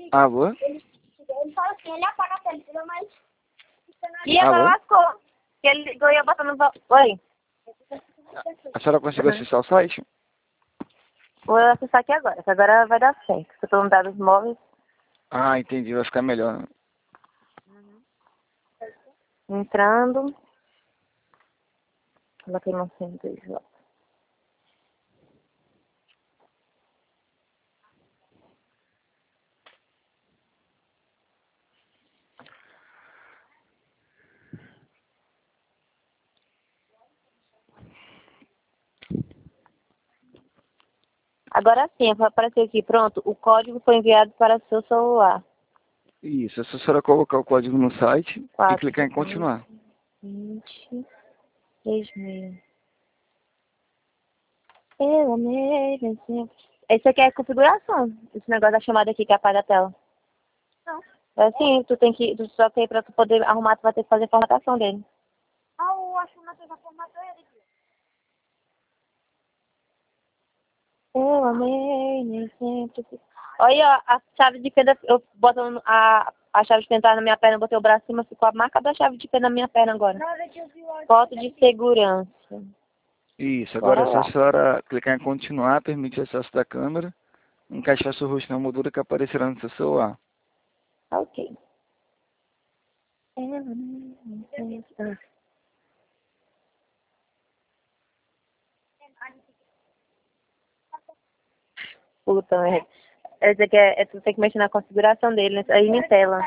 Alô? Ele fala assim, ele apaga a tela, entendeu? Mas... E Alô? agora lascou. Que ele ligou e ia botar no... Oi. A senhora conseguiu acessar o site? Vou acessar aqui agora, que agora vai dar certo. Se eu tô no dados móveis, Ah, entendi. Vai ficar melhor. entrando. Coloquei no centro de volta. Agora sim, vai aparecer aqui, pronto, o código foi enviado para seu celular. Isso. É só a senhora colocar o código no site e 4, clicar em continuar. 20, 6 Eu amei, assim. Esse aqui é a configuração. Esse negócio da chamada aqui que apaga a tela. Não. É assim, tu só que pra tu poder arrumar, tu vai ter que fazer a formatação dele. Ah, eu acho que não tem a formação ele. Eu amei, nem sempre. Olha, ó, a chave de fenda, eu botando a chave de fenda na minha perna, botei o braço em cima, ficou a marca da chave de fenda na minha perna agora. Foto de segurança. Isso. Agora Bora é só lá. a senhora clicar em continuar, permitir acesso da câmera, encaixar seu rosto na moldura que aparecerá no seu celular. Ok. Eu amei, nem sempre. Puta merda. Esse aqui tu tem que mexer na configuração dele, né? Aí em tela.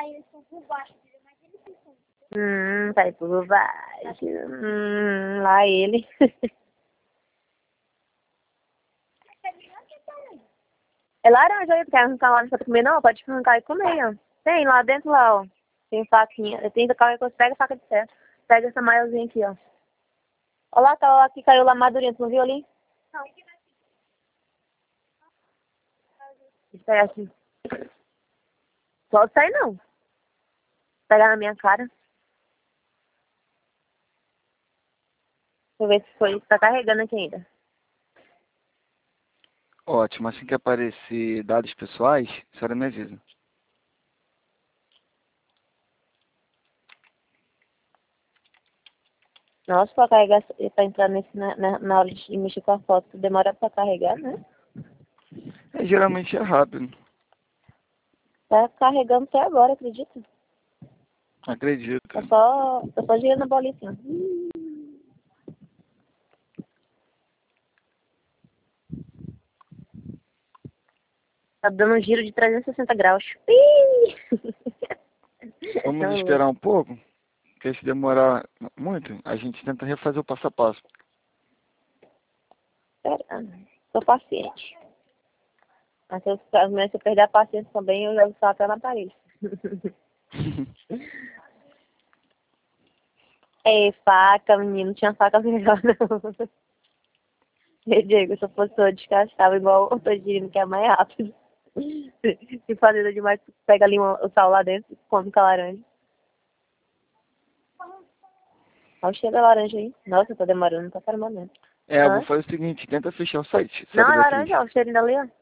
Tá aí por baixo. Lá ele. É laranja aí, tu quer arrancar lá pra tu comer? Não, pode arrancar e comer, ó. Tem lá dentro, lá, ó. Tem faquinha. Tem qualquer coisa, pega a faca de ferro. Pega essa maiozinha aqui, ó. Olha lá, tá, ó, aqui caiu lá madurinha, tu não viu ali? Não. Espera aqui. Pode sair não. Pegar na minha cara. Deixa eu ver se foi. Tá carregando aqui ainda. Ótimo. Assim que aparecer dados pessoais, a senhora me avisa. Nossa, pra carregar, pra entrar nesse, na hora de mexer com a foto, demora pra carregar, né? Geralmente é rápido. Tá carregando até agora, acredita? Acredito. Tá só girando a bolinha assim, ó. Tá dando um giro de 360 graus. Ih! Vamos Não, esperar um pouco, porque se demorar muito, a gente tenta refazer o passo a passo. pera, tô paciente. Mas se eu perder a paciência também, eu jogo só até na parede. Ei, faca, menino, não tinha faca melhor, não. Ei, Diego, se eu fosse eu descascava igual o Todinho, que é mais rápido. Se fazendo demais, tu pega ali o sal lá dentro e come com a laranja. Olha o cheiro da laranja aí. Nossa, tá demorando pra caramba mesmo. Eu vou Hã? fazer o seguinte, tenta fechar o site, Não, sabe, é Beatriz? laranja, ó, o cheirinho dali, ó.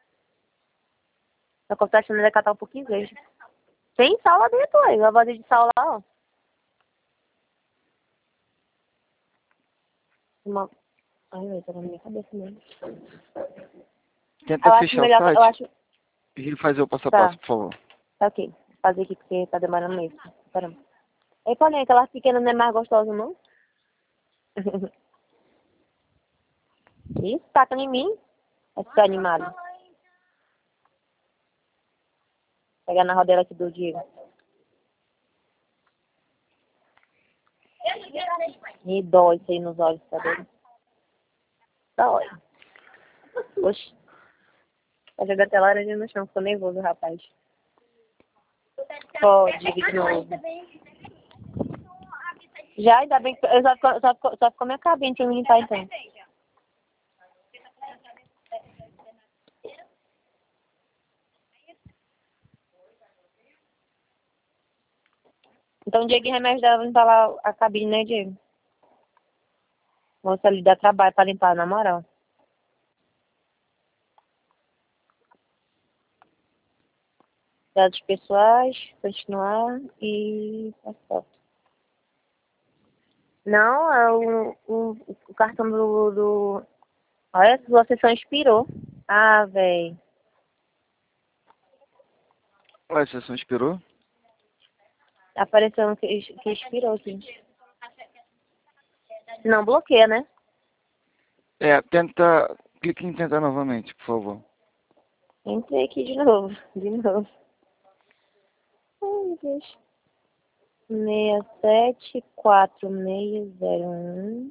Só que eu tô achando ele catar um pouquinho verde. Tem sal lá dentro, aí. A vazia de sal lá, ó. Uma... Ai, velho, tá na minha cabeça mesmo. Tenta Eu acho fechar o melhor, eu site acho... e fazer o passo a Tá, passo, por favor. tá ok. Vou fazer aqui porque tá demorando mesmo. Caramba. Ei, Paulinha, aquela pequena não é mais gostosa, não? Isso, taca em mim. Esse animado. Pegar na rodela aqui do Diego. Me dói isso aí nos olhos, tá doido? Dói. Oxi. Vai jogar até laranja no chão, ficou nervoso, rapaz. Pode, de novo. Já, ainda bem que eu só ficou minha cabine pra eu limpar então. Então o Diego e Remédio dava limpar lá a cabine, né, Diego? Moça, ali dá trabalho pra limpar, na moral. Dados pessoais, continuar e passaporte. Não, é o cartão do... Olha, sua sessão expirou. Ah, velho. Ué, a sessão expirou? Apareceu que expirou aqui. Não bloqueia, né? Tenta... Clique em tentar novamente, por favor. Entrei aqui de novo. De novo. Ai, Deus. 674601.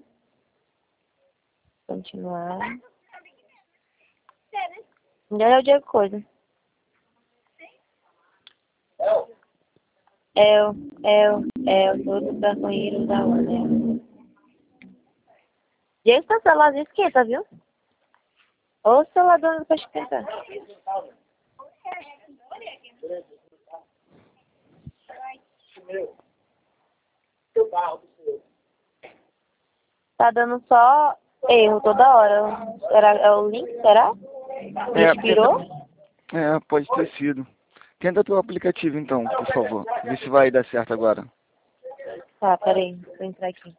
Continuar. Já é o dia coisa. Todos da banheiro da onda. E esse celularzinho esquenta, viu? Ô, celular dando pra esquentar. Tá dando só erro toda hora. É o link, será? Inspirou? Pode ter sido. Tenta teu aplicativo então, por favor. Vê se vai dar certo agora. Tá, peraí. Vou entrar aqui.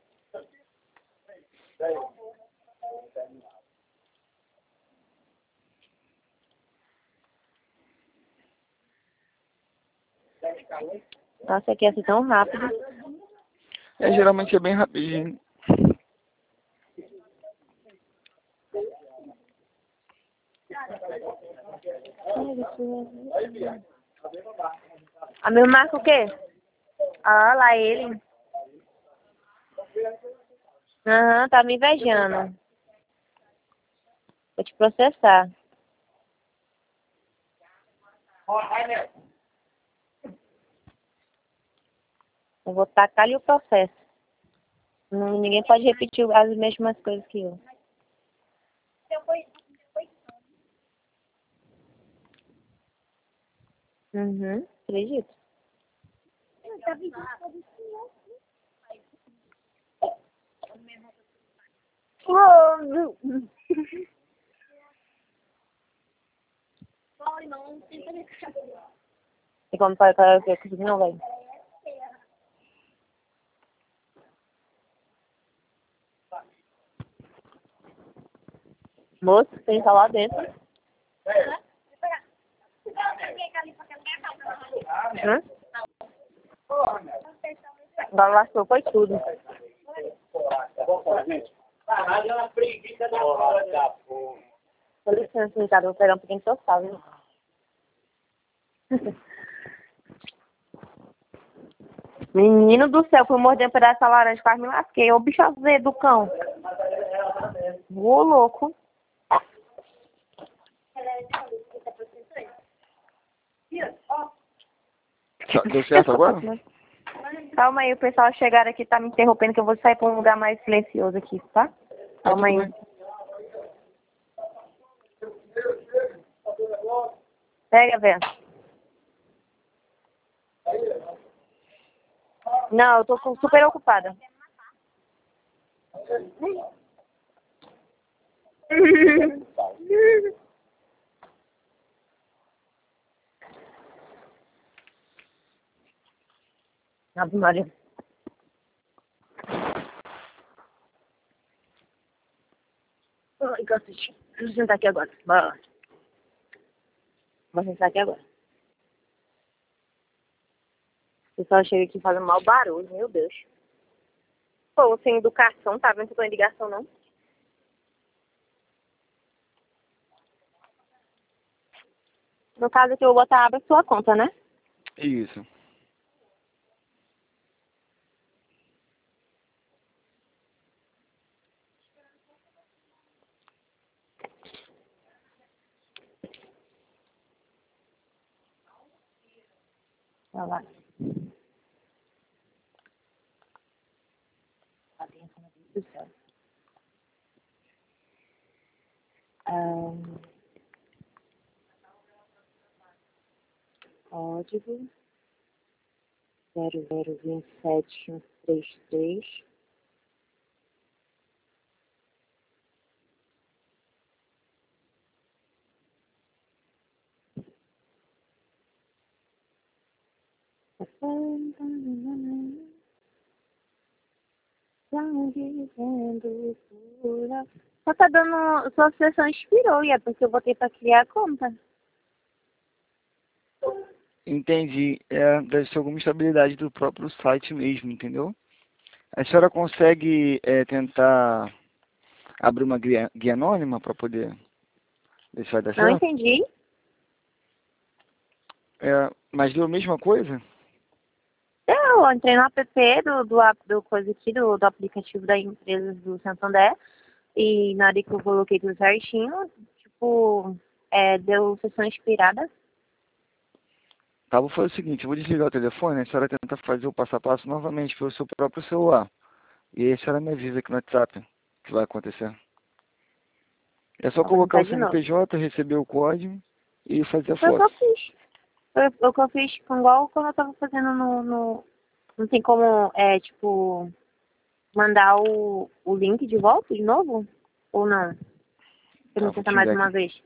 Nossa, aqui é assim tão rápido. Geralmente é bem rapidinho. A meu marca o quê? Ah, lá ele. Aham, tá me invejando. Vou te processar. Eu vou tacar-lhe o processo. Ninguém pode repetir as mesmas coisas que eu. Uhum, acredito. E como para ver que não vem. Moço, tem que estar lá dentro. Hã? Agora lascou, foi tudo. Com licença, Ricardo, vou pegar um pouquinho de sofá, viu? Menino do céu, fui morder um pedaço de laranja, quase me lasquei. Ô bicho azedo do cão. Ô louco. Deu certo agora? Calma aí, o pessoal chegar aqui tá me interrompendo que eu vou sair pra um lugar mais silencioso aqui, tá? Calma aí. Tudo bem. Pega, velho. Não, eu tô super ocupada. Ave Maria. Ai, cacete. Vou sentar aqui agora. Bora. Vou sentar aqui agora. O pessoal chega aqui fazendo mau barulho, meu Deus. Pô, sem educação, tá vendo que eu tô em ligação, não? No caso aqui, eu vou botar abre sua conta, né? Isso. Vai lá. Do céu. Código 0027133. Só tá dando. Sua sessão expirou, e é porque eu botei pra criar a conta. Entendi. Deve ser alguma instabilidade do próprio site mesmo, entendeu? A senhora consegue tentar abrir uma guia anônima para poder ver se vai dar Não certo? entendi. Mas deu a mesma coisa? Eu entrei no app do coisa aqui, do aplicativo da empresa do Santander. E na hora que eu coloquei tudo certinho, tipo, deu sessão expirada. Tá, vou fazer o seguinte, eu vou desligar o telefone, a senhora tenta fazer o passo a passo novamente pelo seu próprio celular. E aí a senhora me avisa aqui no WhatsApp o que vai acontecer. É só Então, vou colocar tentar o de novo. CNPJ, receber o código e fazer a Foi o que eu foto. fiz. Foi o que eu fiz igual quando eu tava fazendo Não tem como, tipo, mandar o link de volta de novo? Ou não? Pra Tá, me vou tentar te mais enviar uma aqui. vez.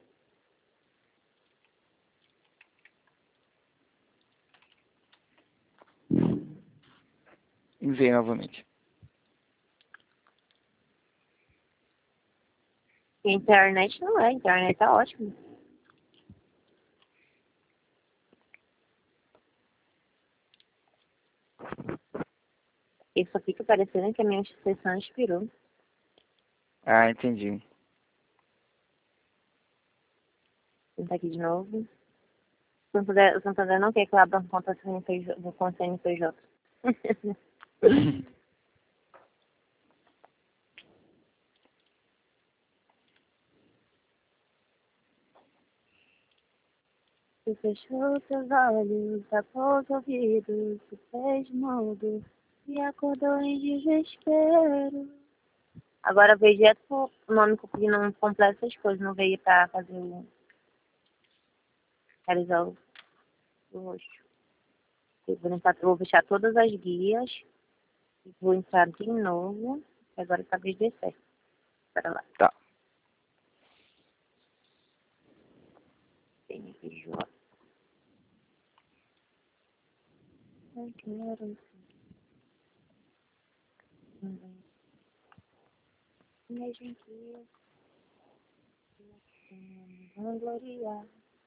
Enviei novamente. E a internet não é, a internet tá ótima. E só fica parecendo que a minha sessão expirou. Ah, entendi. Vou tentar aqui de novo. O Santander não quer que eu abra conta com a CNPJ. Tu fechou teus olhos, tapou os ouvidos, se fez mudo e acordou em desespero. Agora veio direto pro nome que eu pedi não completo essas coisas, não veio pra fazer realizar o rosto. Vou fechar todas as guias, vou entrar de novo, e agora talvez dê certo. Espera lá. Tá. CNPJ. Eu quero mesmo que eu vangloriar.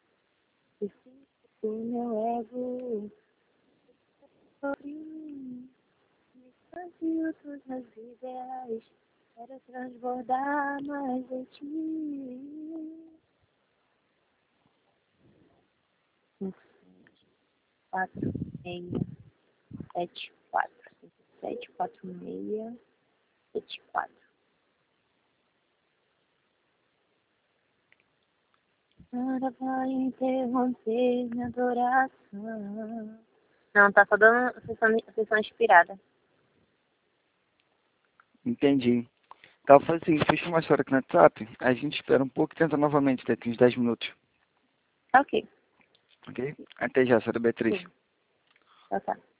O meu ego sobre mim. Conteúdos nas ideais. Quero transbordar mais de ti. 5, 4, 6, 7, 4. 7, 4, 6, 7, 4. Nada vai interromper minha adoração. Não, tá só dando sessão inspirada. Entendi. Tá, vou fazer o seguinte, deixa eu chamar a senhora aqui no WhatsApp, a gente espera um pouco e tenta novamente daqui uns 10 minutos. Ok. Ok? Até já, senhora Beatriz. Sim. Tá.